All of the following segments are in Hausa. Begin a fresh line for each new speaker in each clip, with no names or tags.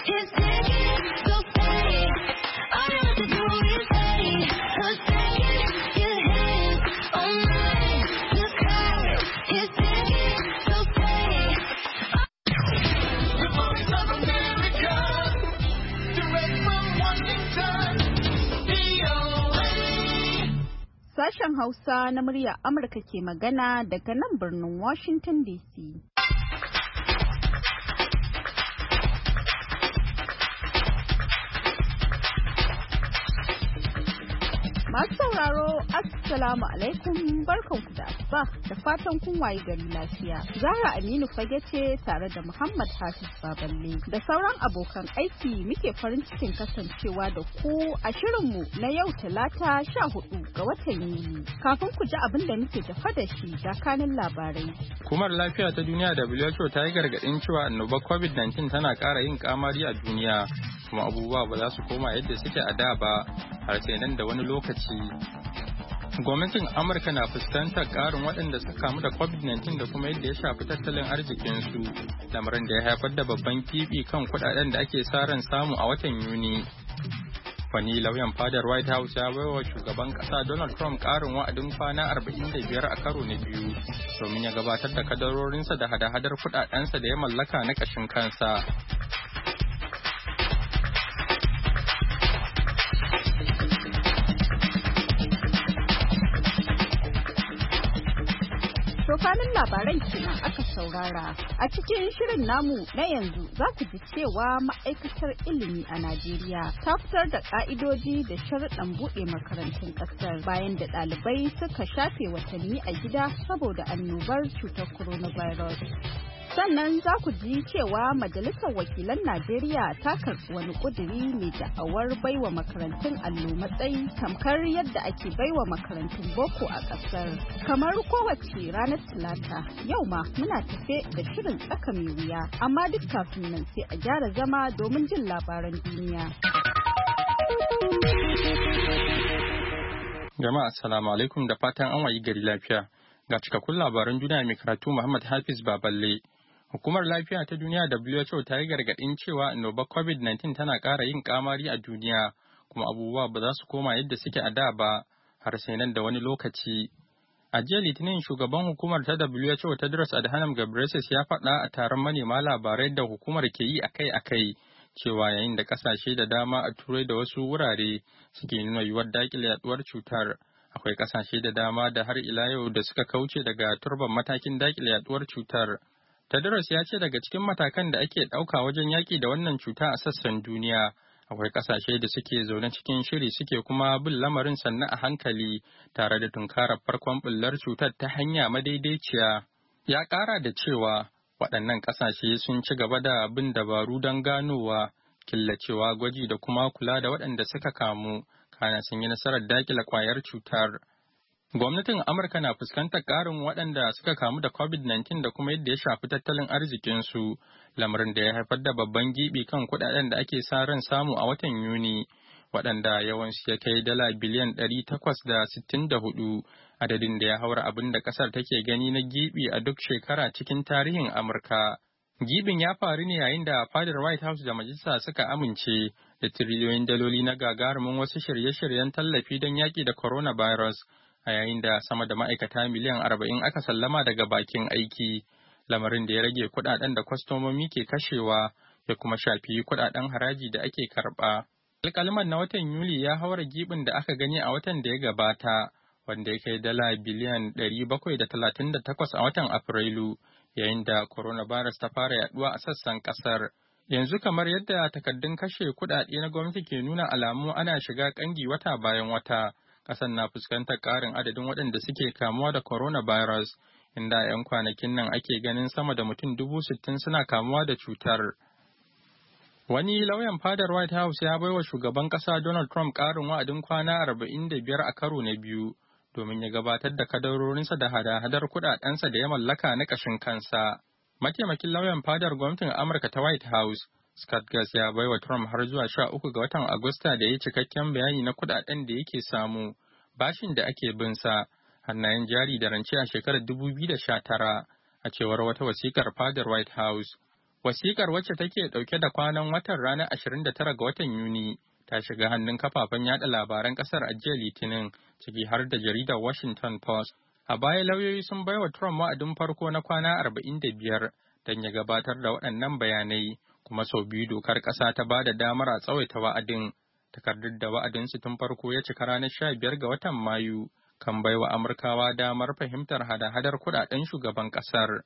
His ticket, so stay. All you have to do is say, 'cause taking your hands on mine, the sky. His ticket, so stay. The voice of America, direct from Washington, VOA.
Sashen Hausa na murya Amurka ke magana daga nan birnin Washington DC. Masu sauraro, Assalamu alaikum, barkanku da asuba da fatan kun waye gari lafiya. Zahra Aminu Fage ce tare da Muhammad Hafiz Baballe da sauran abokan aiki muke farin cikin kasancewa da ku a shirinmu na yau Talata 14 ga watan Yuli. Kafin ku ji abin da muke tafa da shi da kanin labarai.
Hukumar Lafiya ta Duniya WHO ta yi gargaɗin cewa annobar COVID-19 tana ƙara yin kamari a duniya, kuma abubuwa ba za su koma yadda suke a da ba har sai nan da wani lokaci. Gwamnatin Amurka na fuskantar ƙarin waɗanda suka kamu da COVID-19 da kuma yadda ya shafi tattalin arzikinsu, lamarin da ya haifar da babban kifi kan kuɗaɗen da ake sa ran samu a watan Yuni. Wani lauyan fadar White House ya baiwa shugaban ƙasa Donald Trump ƙarin wa'adin kwana 45 a karo na biyu domin ya gabatar da kadarorinsa da hada-hadar kuɗaɗensa da ya mallaka na ƙashin kansa.
Tokanin labaran kenan aka saurara. A cikin shirin namu na yanzu za ku ji cewa ma'aikatar ilimi a Najeriya ta fitar da ka'idoji da sharuɗan buɗe makarantun ƙasar bayan da ɗalibai suka shafe watanni a gida saboda annobar cutar coronavirus. Sannan za ku ji cewa Majalisar Wakilan Najeriya ta karɓi wani ƙuduri mai da'awar baiwa makarantun allo matsayi tamkar yadda ake baiwa makarantun boko a ƙasar. Kamar kowace ranar Talata, yau ma muna tafe da shirin tsaka mai wuya, amma duk kafin nan sai a gyara zama domin jin labaran duniya.
Jama'a assalamu alaikum da fatan an wayi gari lafiya. Ga cikakkun labaran duniya mai karatu Muhammad Hafiz Baballe. Hukumar Lafiya ta Duniya WHO ta yi gargaɗin cewa annobar COVID-19 tana ƙara yin ƙamari a duniya, kuma abubuwa ba za su koma yadda suke a da ba har sai nan da wani lokaci. A jiya Litinin shugaban hukumar ta WHO Tedros Adhanom Ghebreyesus ya faɗa a taron manema labarai da hukumar ke yi akai-akai cewa yayin da ƙasashe da dama a Turai da wasu wurare suke nuna yiwuwar daƙile yaduwar cutar, akwai ƙasashe da dama da har ila yau da suka kauce daga turban matakin daƙile yaduwar cutar. Tedros ya ce daga cikin matakan da ake ɗauka wajen yaƙi da wannan cuta a sassan duniya, akwai ƙasashe da suke zaune cikin shiri suke kuma bin lamarin sannu a hankali tare da tunkarar farkon ɓullar cutar ta hanya madaidaiciya. Ya ƙara da cewa waɗannan ƙasashe sun ci gaba da bin dabaru don ganowa, killacewa, gwaji da kuma kula da waɗanda suka kamu, kana sun yi nasarar daƙile ƙwayar cutar. Gwamnatin Amurka na fuskantar ƙarin waɗanda suka kamu da COVID-19 da kuma yadda ya shafi tattalin arzikinsu, lamarin da ya haifar da babban gibi kan kuɗaɗen da ake sa ran samu a watan Yuni, waɗanda yawansu ya kai dala biliyan 864, adadin da ya haura abin da ƙasar take gani na gibi a duk shekara cikin tarihin Amurka. Gibin ya faru ne yayin da fadar White House da majalisa suka amince da tiriliyoyin daloli na gagarumin wasu shirye-shiryen tallafi don yaƙi da coronavirus. A yayin da sama da ma'aikata miliyan 40 aka sallama daga bakin aiki, lamarin da ya rage kuɗaɗen da kwastomomi ke kashewa ya kuma shafi kuɗaɗen haraji da ake karɓa. Alƙalman na watan Yuli ya haura gibin da aka gani a watan da ya gabata, wanda ya kai dala biliyan 738 a watan Afrilu, yayin da coronavirus ta fara yaduwa a sassan ƙasar. Yanzu kamar yadda takaddun kashe kuɗaɗe na gwamnati ke nuna alamu ana shiga ƙangi wata bayan wata. Ƙasar na fuskantar ƙarin adadin waɗanda suke kamuwa da coronavirus, inda 'yan kwanakin nan ake ganin sama da mutum 60,000 suna kamuwa da cutar. Wani lauyan fadar White House ya baiwa shugaban ƙasa Donald Trump ƙarin wa'adin kwana 45 a karo na biyu, domin ya gabatar da kadarorinsa da hada-hadar kuɗaɗensa da ya mallaka na ƙashin kansa. Mataimakin lauyan fadar gwamnatin Amurka ta White House, Scott Gas ya baiwa Trump har zuwa 13 ga watan Agusta da ya cikakken bayani na kuɗaɗen da yake samu, bashin da ake bin sa, hannayen jari da rance a shekarar 2019, a cewar wata wasikar fadar White House. Wasikar wacce take ɗauke da kwanan watan ranar 29 ga watan Yuni ta shiga hannun kafafen yada labaran ƙasar a jiya Litinin, ciki har da jaridar Washington Post. A baya lauyoyi sun baiwa Trump wa'adin farko na kwana 45 don ya gabatar da waɗannan bayanai, kuma sau biyu dokar ƙasa ta ba da damar a tsawaita wa'adin. Takardar da wa'adinsu tun farko ya cika ranar 15 ga watan Mayu kan baiwa Amurkawa damar fahimtar hada-hadar kuɗaɗen shugaban ƙasar.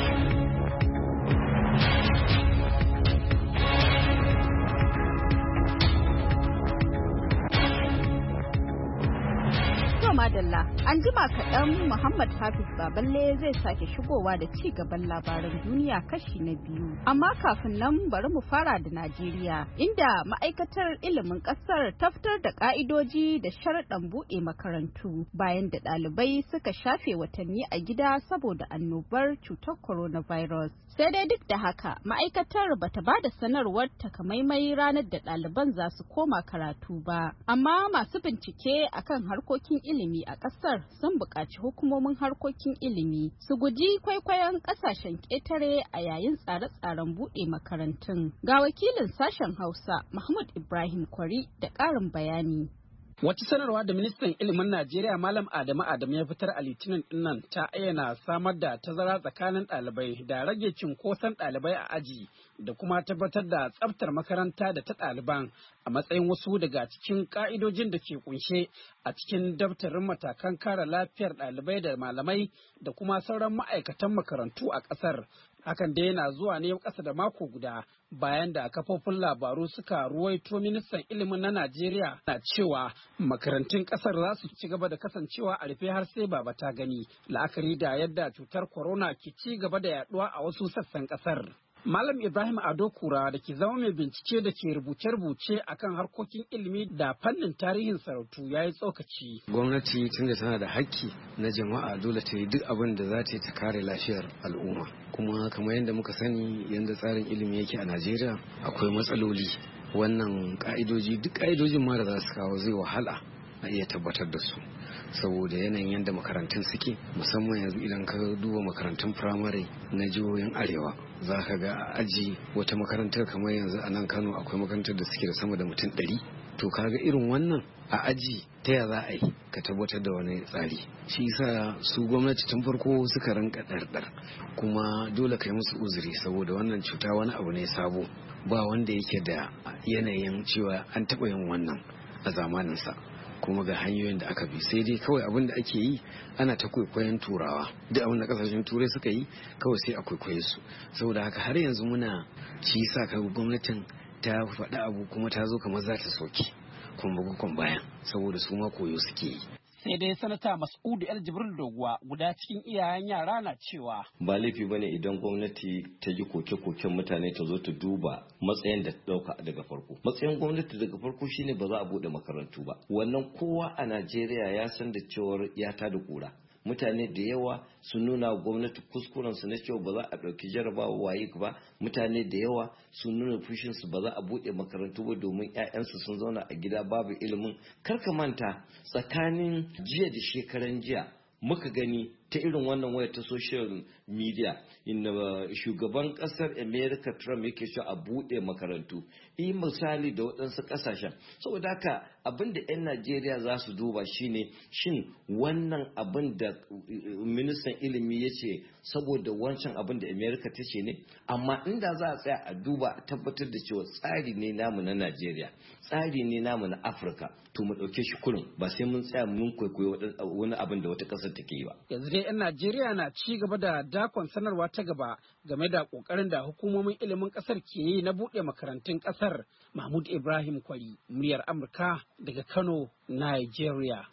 Madalla, an jima kaɗan Muhammad Hafiz Baballe zai sake shigowa da ci gaban labaran duniya kashi na biyu. Amma kafin nan bari mu fara da Najeriya, inda ma'aikatar ilimin ƙasar ta fitar da ƙa'idoji da sharaɗan buɗe makarantu bayan da ɗalibai suka shafe watanni a gida saboda annobar cutar coronavirus. Sai dai duk da haka, ma'aikatar bata ba da sanarwar takamaimai ranar da ɗaliban za su koma karatu ba. Amma masu bincike akan harkokin ilimi a ƙasar sun buƙaci hukumomin harkokin ilimi su guji kwaikwayon ƙasashen ƙetare a yayin tsare-tsaren buɗe makarantun. Ga wakilin sashen Hausa, Mahmud Ibrahim Kwari da ƙarin bayani.
Wata sanarwa da ministan ilimin Najeriya Malam Adamu ya fitar a Litinin dinnan ta ayyana samar da tazara tsakanin ɗalibai da rage cinkoson ɗalibai a aji da kuma tabbatar da tsaftar makaranta da ta ɗaliban a matsayin wasu daga cikin ƙa'idojin da ke kunshe a cikin daftarin matakan kare lafiyar ɗalibai da malamai da kuma sauran ma'aikatan makarantu a ƙasar. Hakan dai yana zuwa ne ƙasa da mako guda bayan da kafofin labaru suka ruwaito ministan ilimin na Najeriya na cewa makarantun ƙasar za su ci gaba da kasancewa a rufe har sai baba ta gani, la'akari da yadda cutar corona ke ci gaba da yaduwa a wasu sassan ƙasar. Malam Ibrahim Ado Kura da ke zama mai bincike da ke rubuce-rubuce akan harkokin ilimi da fannin tarihin sarautu ya yi tsokaci.
Gwamnati tunda tana da haƙƙi na jama'a dole ta yi duk abin da za ta yi ta kare lafiyar al'umma. Kuma kamar yadda muka sani yadda tsarin ilimi yake a Najeriya akwai matsaloli. Wannan ka'idoji duk ka'idojin ma da za su kawo zai wahala a iya tabbatar da su. Saboda yanayin yadda makarantun suke musamman yanzu idan ka duba makarantun firamare na jihohin arewa za ka ga a aji wata makarantar kamar yanzu a nan Kano akwai makarantar da suke da sama da mutum 100 to kaga irin wannan a aji ta ya za a yi ka tabbatar da wani tsari shi yasa su gwamnati tun farko suka rinka ɗarɗar kuma dole kai musu uzuri saboda wannan cuta wani abu ne sabo ba wanda yake da yanayin cewa an taɓa yin wannan a zamaninsa kuma ga hanyoyin da aka bi sai dai kawai abin da ake yi ana ta kwaikwayon turawa duk abin da kasashen turai suka yi kawai sai a kwaikwaye su saboda haka har yanzu muna ci sa ka gwamnatin ta faɗi abu kuma ta zo kamar za ta soke kuma bugukon bayan saboda su ma koyo suke yi.
Sai dai sanata Mas'udu El Jibril Doguwa guda cikin iyayen yara na cewa
ba laifi bane idan gwamnati ta ji koke-koken mutane ta zo ta duba matsayin da ta dauka daga farko. Matsayin gwamnati daga farko shine ba za a bude makarantu ba. Wannan kowa a Najeriya ya san da cewar ya ta da kura. Mutane da yawa sun nuna gwamnati kuskuren su na cewa ba za a ɗauki jarabawa waye ba. Mutane da yawa sun nuna fushin su ba za a buɗe makarantu ba domin 'ya'yansu sun zauna a gida babu ilimin. Kar ka manta tsakanin jiya da shekaran jiya muka gani ta irin wannan waya ta social media inda shugaban kasar America Trump yake cewa a buɗe makarantu. Yi misali da waɗansu ƙasashen. Saboda haka abin da 'yan Najeriya za su duba shine shin wannan abin da ministan ilimi ya ce saboda wancan abin da America ta ce ne, amma inda za a tsaya a duba a tabbatar da cewa tsari ne namu na Najeriya, tsari ne namu na Afirka, to mu ɗauke shi kurum ba sai mun tsaya mun kwaikwayo wani abin da wata ƙasar take yi ba.
Yanzu dai 'yan Najeriya na ci gaba da dakon sanarwa ta gaba game da ƙoƙarin da hukumomin ilimin ƙasar ke yi na buɗe makarantun ƙasar. Mahmud Ibrahim Kwari, muryar Amurka daga Kano, Nigeria.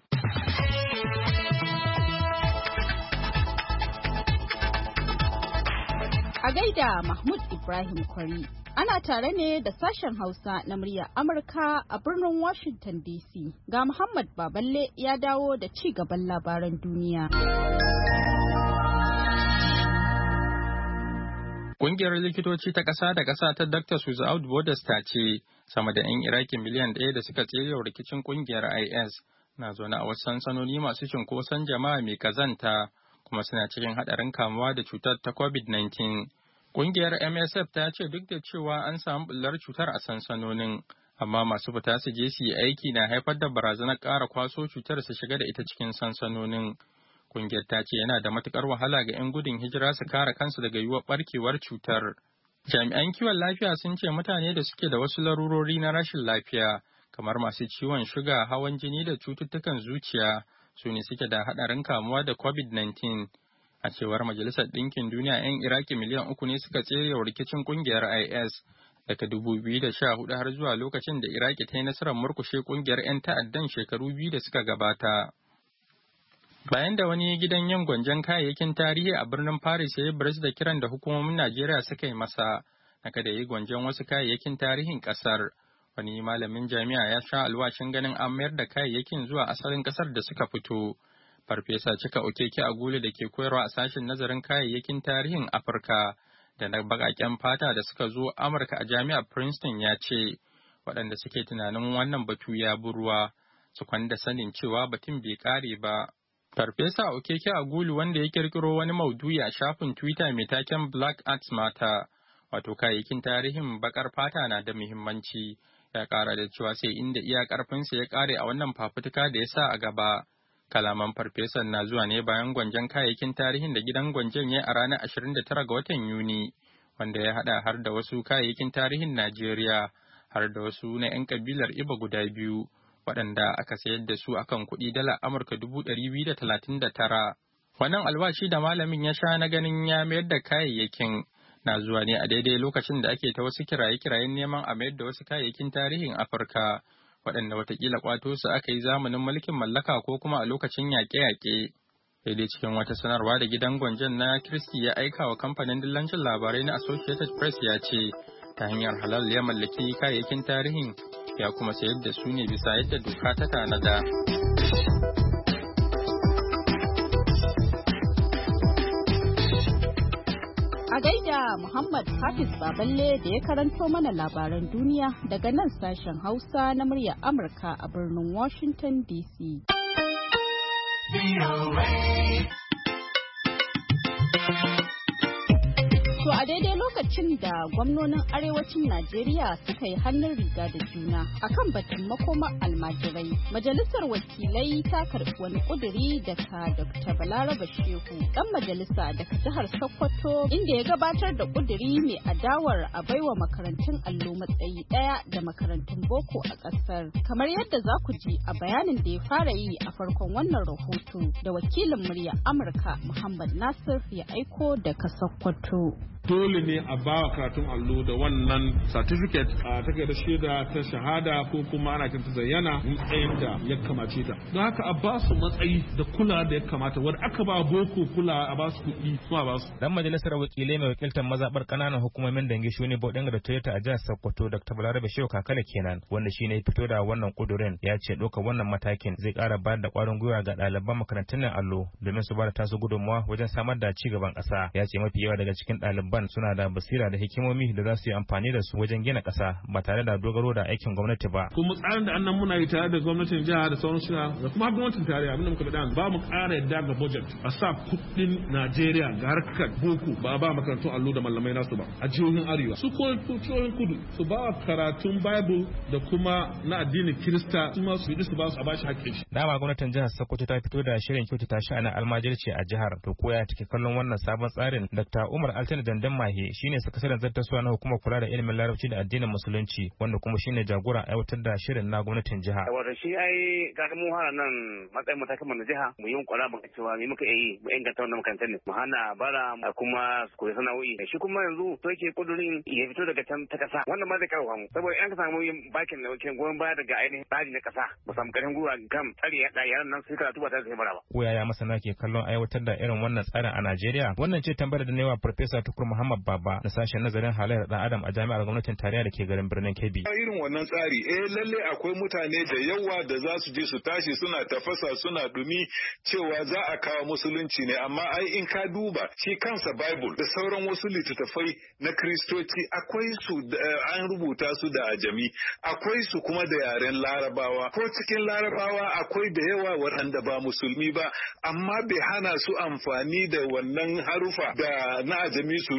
A gaida Mahmud Ibrahim Kwari. Ana tare ne da sashen Hausa na muryar Amurka a birnin Washington DC. Ga Muhammad Baballe ya dawo da ci gaban labaran duniya.
Ƙungiyar likitoci ta ƙasa da ƙasa ta Doctors Without Borders ta ce sama da 'yan Iraki miliyan 1 da suka tsere rikicin ƙungiyar IS na zaune a wasu sansanoni masu cunkoson jama'a mai kazanta kuma suna cikin haɗarin kamuwa da cutar ta COVID-19. Ƙungiyar MSF ta ce duk da cewa an samu ɓullar cutar a sansanonin, amma masu fita su je su yi aiki na haifar da barazanar ƙara kwaso cutar su shiga da ita cikin sansanonin. Ƙungiyar ta ce yana da matuƙar wahala ga 'yan gudun hijira su kare kansu daga yiwuwar ɓarkewar cutar. Jami'an kiwon lafiya sun ce mutane da suke da wasu larurori na rashin lafiya, kamar masu ciwon shuga, hawan jini da cututtukan zuciya, su ne suke da haɗarin kamuwa da COVID-19. A cewar Majalisar Ɗinkin Duniya, 'yan Iraki miliyan 3 ne suka tsere wa rikicin ƙungiyar IS daga 2014 har zuwa lokacin da Iraki ta yi nasarar murkushe ƙungiyar 'yan ta'addan shekaru 2 da suka gabata. Bayan da wani gidan yin gwanjon kayayyakin tarihi a birnin Paris ya yi biris da kiran da hukumomin Najeriya suka yi masa na kada yi gwanjon wasu kayayyakin tarihin ƙasar, wani malamin jami'a ya sha alwashin ganin an mayar da kayayyakin zuwa asalin ƙasar da suka fito. Farfesa Cika Okeke Agulu da ke koyarwa a sashen nazarin kayayyakin tarihin Afirka da na baƙaƙen fata da suka zo Amurka a jami'ar Princeton ya ce, waɗanda suke tunanin wannan batu ya burwa su kwanda sanin cewa batun bai ƙare ba. Farfesa Okeke Agulu, wanda ya kirkiro wani maudu'i a shafin Twitter mai taken Black Arts Matter, wato kayayyakin tarihin baƙar fata na da muhimmanci, ya ƙara da cewa sai inda iya ƙarfinsa ya ƙare a wannan fafutuka da ya sa a gaba. Kalaman farfesan na zuwa ne bayan gwanjon kayayyakin tarihin da gidan gwanjon ya a ranar 29 ga watan Yuni, wanda ya haɗa har da wasu kayayyakin tarihin Najeriya, har da wasu na 'yan kabilar Ibo guda biyu, waɗanda aka sayar da su akan kuɗi dala Amurka 239. Wannan albashi da malamin ya sha na ganin ya mayar da kayayyakin na zuwa ne a daidai lokacin da ake ta wasu kiraye-kirayen neman a mayar da wasu kayayyakin tarihin Afirka, waɗanda watakila kwato su aka yi zamanin mulkin mallaka ko kuma a lokacin yaƙe-yaƙe. Daidai cikin wata sanarwa da gidan gwanjon na Kristi ya aika wa kamfanin dillancin labarai na Associated Press ya ce, ta hanyar halal ya mallaki kayayyakin tarihin, ya kuma sayar da su ne bisa yadda doka ta tanada.
A gaida Muhammad Hafiz Baballe da ya karanto mana labaran duniya daga nan sashen Hausa na muryar Amurka a birnin Washington DC. To a daidai lokacin da gwamnonin arewacin Najeriya suka yi hannun riga da juna akan batun makomar almajirai, majalisar wakilai ta karɓi wani ƙuduri daga Dr. Balaraba Shehu, ɗan majalisa daga jihar Sokoto, inda ya gabatar da ƙuduri mai adawar a baiwa makarantun allo matsayi ɗaya da makarantun boko a ƙasar. Kamar yadda za ku ji a bayanin da ya fara yi a farkon wannan rahoto da wakilin murya Amurka Muhammad Nasir ya aiko daga Sokoto.
Dole ne a bawa karatun allo da wannan certificate a takardar shaida ta shahada ko kuma ana kinta zayyana matsayin da ya kamace ta. Don haka a ba su matsayi da kula da ya kamata, wanda aka ba boko kula a ba su kuɗi kuma ba su.
Dan majalisar wakilai mai wakiltar mazabar kananan hukumomin dangi shuni Bodinga da Toyota a jihar Sokoto, Dr. Balarabe Shehu Kakale kenan, wanda shine ya fito da wannan kudurin, ya ce ɗaukar wannan matakin zai ƙara bayar da ƙwarin gwiwa ga ɗaliban makarantun allo domin su ba da tasu gudunmawa wajen samar da ci gaban ƙasa. Ya ce mafi yawa daga cikin ɗaliban suna da basira da hikimomi da za su yi amfani da su wajen gina ƙasa ba tare da dogaro da aikin gwamnati ba.
Kuma tsarin da annan muna yi tare da gwamnatin jiha da sauran suna da kuma gwamnatin tarayya abinda muka faɗa ba mu ƙara yadda ga budget a sa kuɗin Najeriya ga harkar boko ba makarantun allo da mallamai nasu ba a jihohin arewa. Su ko jihohin kudu su ba karatun Bible da kuma na addinin Kirista su ma su yi su ba su a bashi hakkin shi.
Dama gwamnatin jihar Sokoto ta fito da shirin kyautata sha'anin almajirci a jihar. To koya take kallon wannan sabon tsarin? Dr. Umar Altina Dandan Mahe shine sakataren zartaswa na hukumar kula da ilimin larabci da addinin musulunci, wanda kuma shine jagora aiwatar da shirin na gwamnatin jiha.
Wato shi ai ga mu hana nan matsayin matakan mu na jiha mu yi kwara mu cewa me muka yi mu inganta wannan makarantar ne mu hana bara kuma su koyi sana'o'i. Shi kuma yanzu to yake kudurin ya fito daga can ta kasa, wannan ma zai karfafa mu saboda in ka samu bakin da wakilin goyon baya daga ainihin tsari na kasa mu samu karfin gwiwa kan tsari yaran nan su karatu ba tare da bara ba.
Ko yaya masana ke kallon aiwatar da irin wannan tsarin a Najeriya? Wannan ce tambayar da newa Farfesa Tukur Muhammad Baba na sashen nazarin halayyar dan Adam a jami'ar gwamnatin tarayya da ke garin birnin Kebbi.
Irin wannan tsari lalle akwai mutane da yawa da za su je su tashi suna tafasa suna dumi cewa za a kawo musulunci ne, amma ai in ka duba shi kansa Bible da sauran wasu littattafai na Kiristoci akwai su an rubuta su da ajami, akwai su kuma da yaren Larabawa, ko cikin Larabawa akwai da yawa waɗanda ba musulmi ba, amma bai hana su amfani da wannan harufa da na ajami su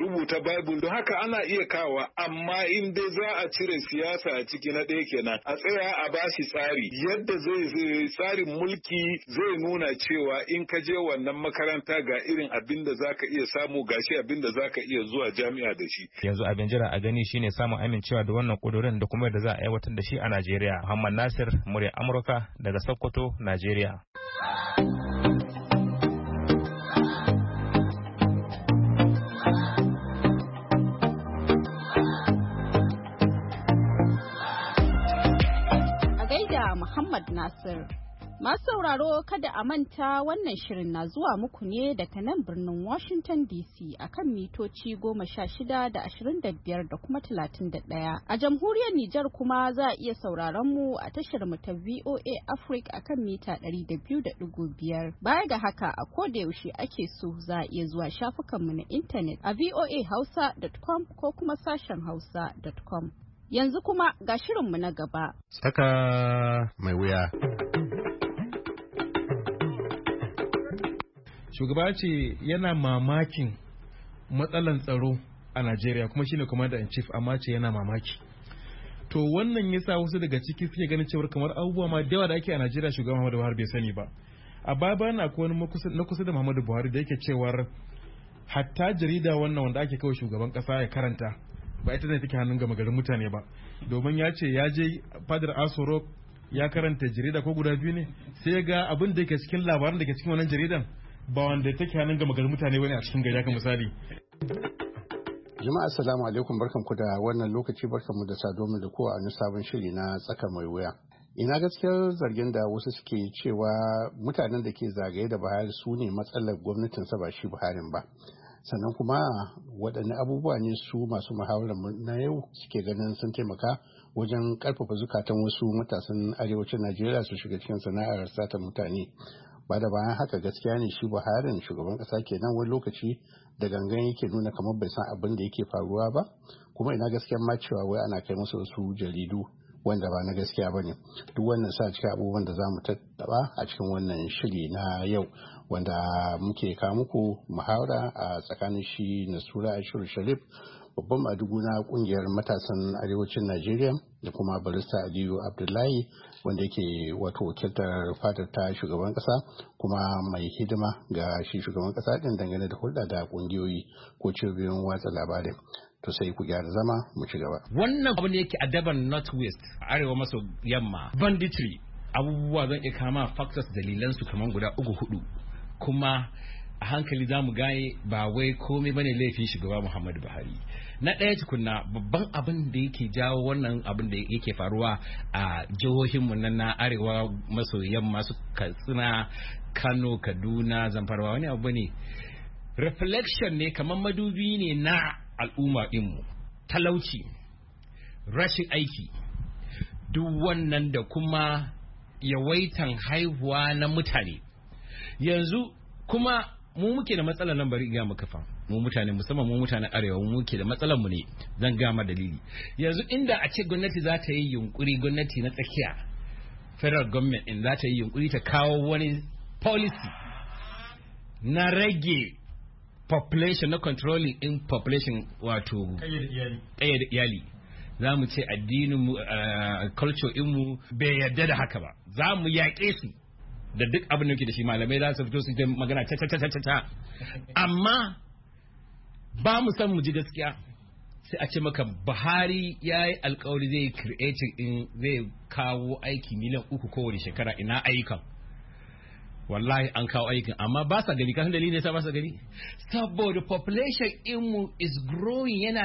rubuta Bible don haka ana iya kawa, amma in dai za a cire siyasa a ciki na ɗaya kenan a tsaya a bashi tsari yadda zai tsarin mulki zai nuna cewa in ka je wannan makaranta ga irin abin da zaka iya samu gashi abin da zaka iya zuwa jami'a da shi.
Yanzu abin jira a gani shine samun amincewa da wannan kudurin da kuma yadda za a aiwatar da shi a Najeriya. Muhammad Nasir, murya Amurka daga Sokoto, Najeriya.
Muhammad Nasir. Masu sauraro kada a manta wannan shirin na zuwa muku ne daga nan birnin Washington DC akan mitoci 16 da 25 da kuma 31. A jamhuriyar Nijar kuma za a iya sauraron mu a tashar mu ta VOA Africa akan mita 200.5. Baya ga haka a koda yaushe ake so za a iya zuwa shafukan mu na intanet a voahausa.com ko kuma sashen hausa.com. Yanzu kuma ga shirinmu na gaba.
Tsaka mai wuya.
Shugaba ce yana mamakin matsalan tsaro a Najeriya kuma shine commander in chief, amma ce yana mamaki. To wannan yasa wasu daga ciki suke ganin cewar kamar abubuwa ma da yawa da ake a Najeriya shugaban Muhammadu Buhari bai sani ba. A baya na akwai wani na kusa da Muhammadu Buhari da yake cewar hatta jarida wannan wanda ake kawo shugaban kasa ya karanta ba ita ne take hannun gama garin mutane ba, domin ya ce ya je fadar Aso Rock ya karanta jarida ko guda biyu ne, sai ga abin da yake cikin labaran da ke cikin wannan jaridan ba wanda take hannun gama garin mutane bane a cikin gari, kan misali.
Jama'a assalamu alaikum, barkanku da wannan lokaci, barkanmu da saduwa da kowa a wani sabon shiri na tsaka mai wuya. Ina gaskiyar zargin da wasu suke cewa mutanen da ke zagaye da Buhari su ne matsalar gwamnatinsa ba shi Buharin ba. Sannan kuma waɗanne abubuwa ne su masu muhawarar na yau suke ganin sun taimaka wajen ƙarfafa zukatan wasu matasan arewacin Najeriya su shiga cikin sana'ar sata mutane. Ba da bayan haka gaskiya ne shi Buharin shugaban ƙasa kenan wani lokaci da gangan yake nuna kamar bai san abin da yake faruwa ba, kuma ina gaskiyar ma cewa wai ana kai masa wasu jaridu wanda ba na gaskiya ba ne. Duk wannan sa cikin abubuwan da za mu tattaba a cikin wannan shiri na yau, wanda muke kawo muku muhawara a tsakanin shi Nasura Ashiru Sharif, babban madugu na kungiyar matasan arewacin Najeriya, da kuma barista Aliyu Abdullahi wanda yake wato wakiltar fadar ta shugaban kasa kuma mai hidima ga shi shugaban kasa din dangane da hulɗa da kungiyoyi ko cibiyoyin watsa labarai. To sai ku gyara zama mu ci gaba.
Wannan abu ne yake a daban Northwest, arewa maso yamma, banditry, abubuwa zan iya kama factors dalilan su kaman guda 3-4, kuma a hankali za mu gane ba wai komai bane laifin shugaba Muhammadu Buhari. Na ɗaya tukunna, babban abin da yake jawo wannan abin da yake faruwa a jihohinmu na arewa maso yamma su Katsina, Kano, Kaduna, Zamfara, wani abu ne reflection ne, kamar madubi ne na al'umma ɗinmu. Talauci, rashin aiki, duk wannan da kuma yawaitan haihuwa na mutane. Yanzu kuma mu muke da matsalar nan, bari ga maka fa mu mutane, musamman mu mutanen arewa, mu muke da matsalar mu ne. Zan gama dalili. Yanzu inda a ce gwamnati za ta yi yunkuri, gwamnati na tsakiya, federal government in za ta yi yunkuri ta kawo wani policy na rage population, na controlling in population, wato kayyade iyali, za mu ce addinin mu, culture mu bai yarda da haka ba, za mu yaƙe su da duk abin da ke da shi. Malamai za su fito su yi magana ta amma ba mu san mu ji gaskiya. Sai a ce maka Buhari ya yi alkawari zai creating in zai kawo aiki miliyan 3 kowane shekara. Ina ayyukan? Wallahi an kawo aikin, amma ba sa gani. Kasan dalilin yasa ba sa gani? Saboda population inmu is growing, yana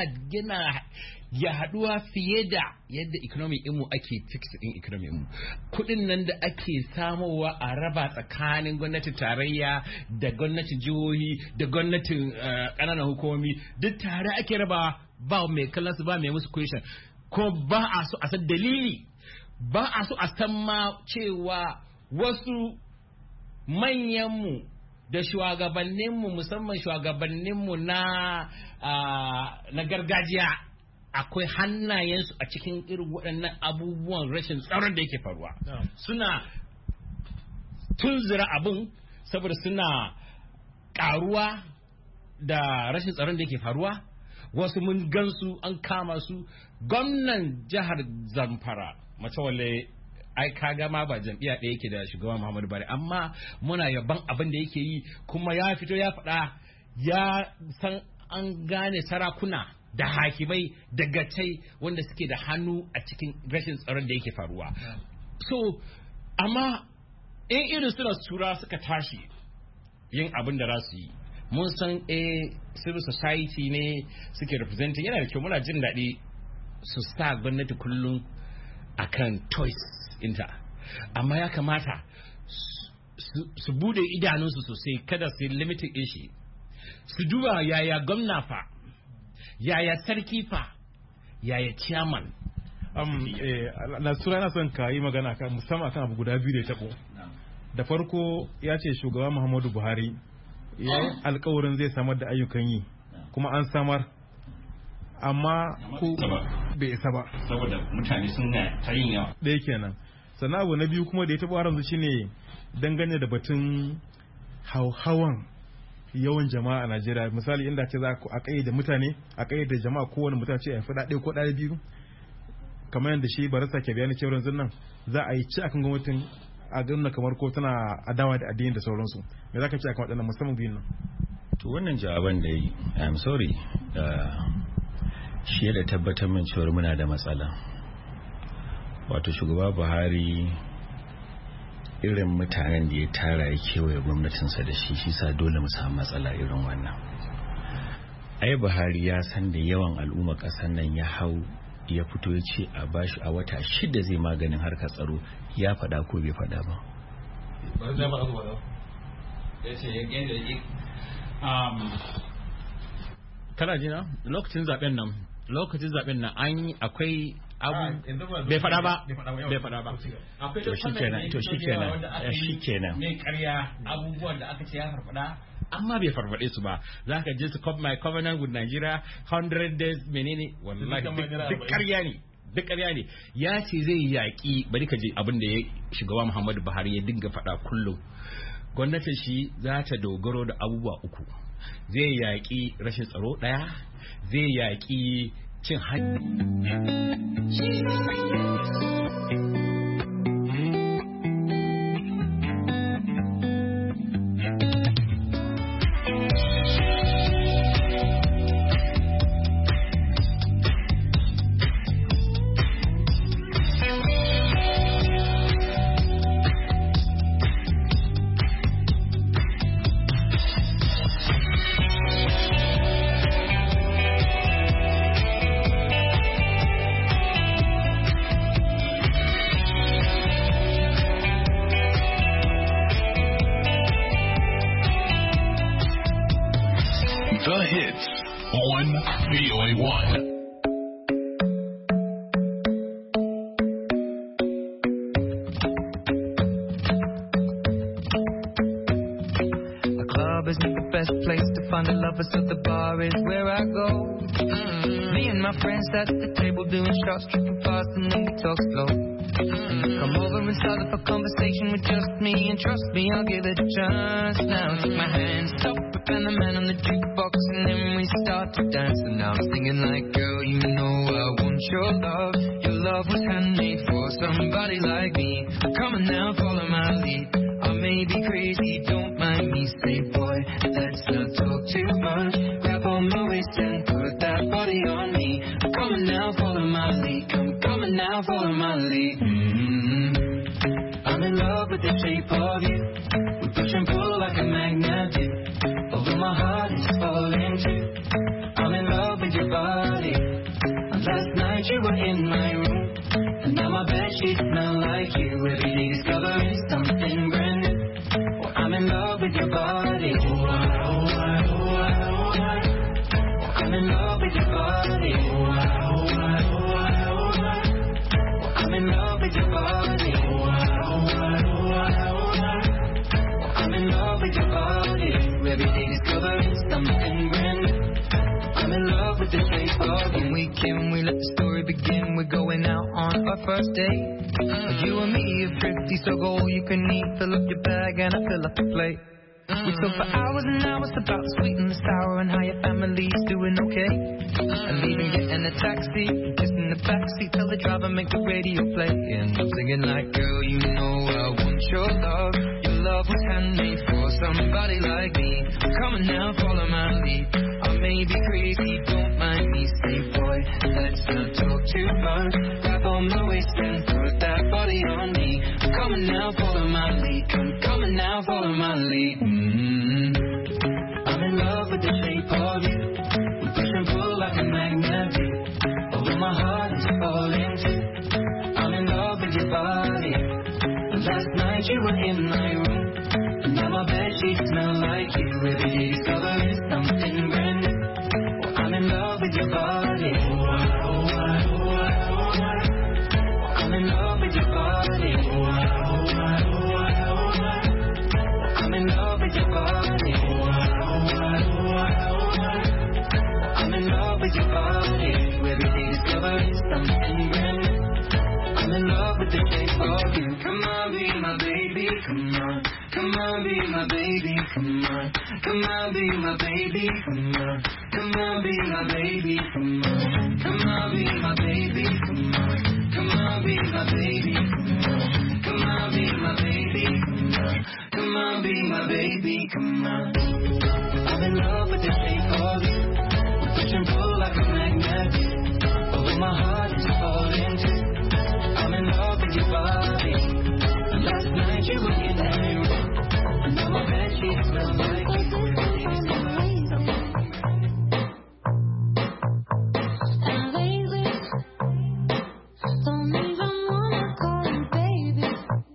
ya haduwa fiye da yadda economy inmu ake fixed in economy inmu. Kudin nan da ake samowa a raba tsakanin gwamnatin tarayya da gwamnatin jihohi da gwamnatin ƙananan hukumomi, duk tare ake raba, ba mai kallon su, ba mai musu question, ko ba a so a san dalili, ba a so a san ma cewa wasu manyanmu da shugabanninmu, musamman shugabanninmu na gargajiya, akwai hannayensu a cikin irin waɗannan abubuwan rashin tsaron da yake faruwa. Suna tunzura abin saboda suna ƙaruwa da rashin tsaron da yake faruwa, wasu mun gansu an kama su. Gwamnan jihar Zamfara Matawalle ai kaga ma ba jam'iyya ɗaya yake da shugaba Muhammadu Buhari, amma muna yaban abin da yake yi, kuma ya fito ya faɗa ya san an gane sarakuna da hakimai da gacai wanda suke da hannu a cikin rashin tsaron da yake faruwa. So amma in irin suna tura suka tashi yin abin da za su yi, mun san civil society ne suke representing, yana da kyau, muna jin daɗi su sa gwamnati kullum akan choice inta, amma ya kamata su bude idanunsu sosai, kada su limited ishi, su duba yaya gwamna fa, yaya sarki fa, yaya chairman.
na sura na son ka yi magana kan musamman kan abu guda biyu da ya tabo. Da farko ya ce shugaba Muhammadu Buhari ya yi alkawarin zai samar da ayyukan yi, kuma an samar, amma ko bai isa ba
saboda mutane sun ta yin yawa.
Ɗaya kenan. Sannan abu na biyu kuma da ya taɓa haramsu shine dangane da batun hauhawan yawan jama'a a Najeriya. Misali inda ce za a ƙayyade mutane, a ƙayyade jama'a, kowane mutane ce a fi ɗaya ko ɗaya biyu, kamar yadda shi barasa ke bayani cewa yanzu nan za a yi ci akan gwamnatin a ganna kamar ko tana adawa da addini da sauransu. Me za ka ce akan waɗannan musamman biyun nan?
To wannan jawaban da yi, I'm sorry, shi da tabbatar min cewa muna da matsala. Wato shugaba Buhari irin mutanen da ya tara ya kewaye gwamnatinsa da shi sa dole mu samu matsala irin wannan. Ai Buhari ya san da yawan al'umma ƙasar nan ya hau ya fito ya ce a bashi a wata 6 zai maganin harkar tsaro, ya faɗa ko bai faɗa ba.
Kana jina lokacin zaben nan an yi akwai abu bai faɗa ba akwai
to shikenan
mai ƙarya abubuwan da aka ce ya farfada amma bai farfade su ba. Za ka je su my covenant with Nigeria 100 days menene, wallahi duk ƙarya ne. Ya ce zai yaƙi, bari ka je abin da ya shugaba Muhammadu Buhari ya dinga faɗa kullum. Gwamnatin shi za ta dogaro da abubuwa 3. Zai yaƙi rashin tsaro 1, zai yaƙi cin
The hits on VOA1.
Isn't the best place to find the lovers, so the bar is where I go. Me and my friends sat at the table doing shots, tripping fast, and then we talk slow. Come over and start up a conversation with just me, and trust me, I'll give it a chance. Now take my hand, stop it, and the man on the jukebox, and then we start to dance. And now I'm singing like, girl, you know I want your love. Your love was handmade for somebody like me. Come on now, follow my lead. I may be crazy, don't mind me. Say, boy, let's not talk too much. Grab on my waist and put that body on me. Come on now, follow my lead. Come on now, follow my lead. I'm in love with the shape of you. We push and pull like a magnet do. Although my heart is falling too. I'm in love with your body. And last night you were in my room. And now my bedsheets smell like you. Every day discovering something brand new. Well, I'm in love with your body. Oh, I, oh, I, oh, I, oh, I. I'm in love with your body. Oh, I, oh, I, oh, I, oh, I. I'm in love with your body. Oh, I, oh, I, oh, I, oh, I. I'm in love with your body. Every day discovering something brand new. I'm in love with the shape of you. We let the story begin. We're going out on our first date. You and me are thrifty, so go all you can eat. Fill up your bag and I fill up the plate. We talk for hours and hours about the sweet and the sour and how your family's doing okay. And even getting a taxi, just in the backseat, tell the driver make the radio play. And I'm singing like, girl, you know I want your love. Your love was handmade for somebody like me. Come on now, follow my lead. I may be crazy, don't mind me. Say, boy, let's not talk too much. Grab on my waist and put that body on me. Come on now, follow my lead. Come on now, follow my lead. I'm in love with the shape of you. We push and pull like a magnet do. Although my heart is falling too. I'm in love with your body. And last night you were in my room. And now my bedsheets smell like you. Every day discovering something brand new. Well, I'm in love with your body. I'm in love with your body. I'm in love with your body. I'm in love with your body. Every day discovering something brand new. I'm in love with the shape of you. Come on, be my baby, come on. Come on, be my baby, come on. Come on, be my baby, come on. Come on, be my baby, come on. Come on, be my baby, come on. Come on, be my baby, come on. Come on, be my baby, come on. Come on, be my baby, come on. I'm in love with the shape of you. We push and pull like a magnet. Although my heart is falling too. I'm in love with your body. And last night you were in my room. And now my bedsheets smell like you.
And lately, don't even wanna call you baby.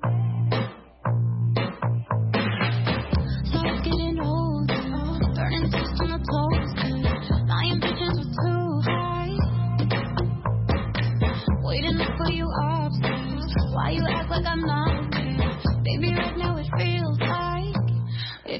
Start getting older, burning toast on the toaster. My ambitions were too high. Waiting up for you upstairs. Why you act like I'm not there? Baby, right now it feels like you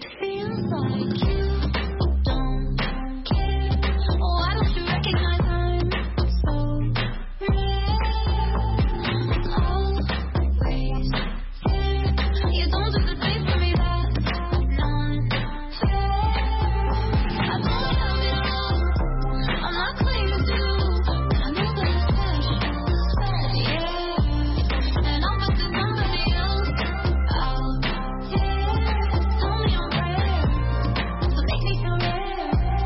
don't care. Why don't you recognize I'm so rare? Always here. You don't do the things for me that's not fair. I know that I'm young, I'm not claiming to. I know that it's special, yeah. And I'm with somebody else out there. Tell me I'm rare, so make me feel rare.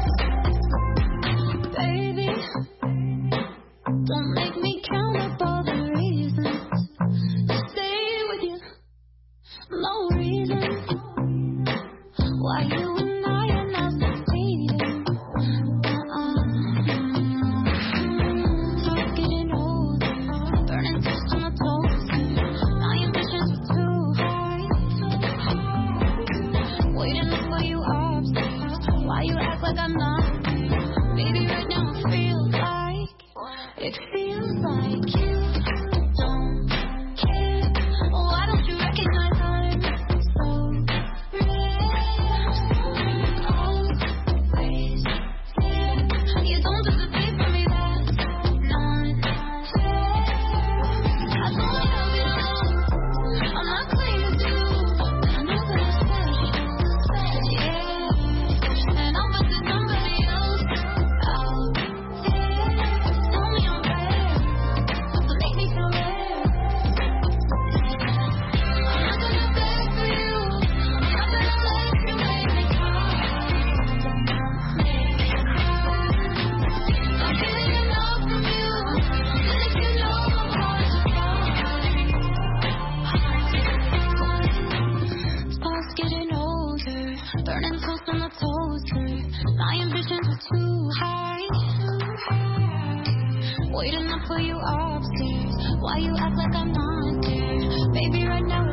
Baby, don't make me count up all the reasons to stay with you. No reason why you and I are not succeeding. Start getting older, burning toast on the toaster. My ambitions are too high. Waiting up for you upstairs. Why you act like I'm not there? Baby, right now it feels like you don't care. Why don't you recognize I'm so rare? Always here. You don't do the things for me that's not fair. I know that I'm young, I'm not claiming to. I know that it's special, yeah. And I'm with somebody else out there. Tell me I'm rare, so make me feel rare. I'm not gonna beg for you, I'm not gonna let you make me cry. I'm getting enough from you, let you know I'm hard to find. Sparks getting older, burning toast on the toaster. My ambitions are too high. Waiting up for you upstairs. Why you act like I'm not there? Baby, right now